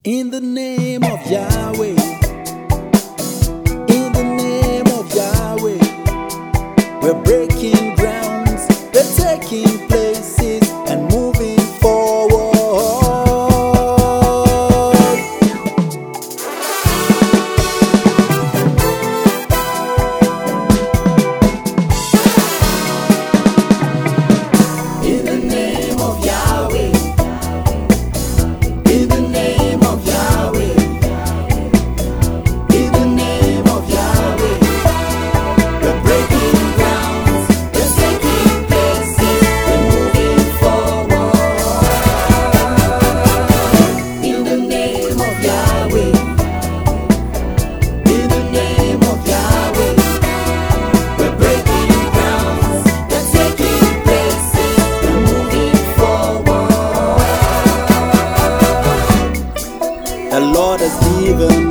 In the name of Yahweh, in the name of Yahweh, we're breaking grounds, we're taking places and moving forward. In the name of Yahweh, in the name of Yahweh, in the name of Yahweh, we're breaking grounds, we're taking places, we're moving forward. In the name of Yahweh, in the name of Yahweh, we're breaking grounds, we're taking places, we're moving forward. The Lord has given